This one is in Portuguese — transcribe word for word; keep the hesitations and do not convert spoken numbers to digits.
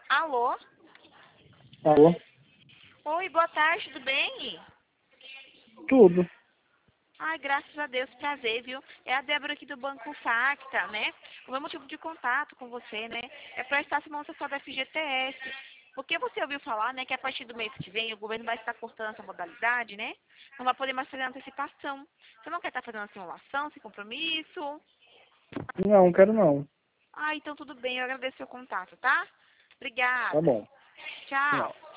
Alô? Alô? Oi, boa tarde, tudo bem? Tudo. Ai, graças a Deus, prazer, viu? É a Débora aqui do Banco Facta, né? O meu motivo de contato com você, né? É para estar se mostrando da F G T S. Porque você ouviu falar, né, que a partir do mês que vem o governo vai estar cortando essa modalidade, né? Não vai poder mais fazer antecipação. Você não quer estar fazendo a simulação, sem compromisso? Não, quero não. Ah, então tudo bem, eu agradeço o seu contato, tá? Tá Obrigada. bom. Tchau. Tchau.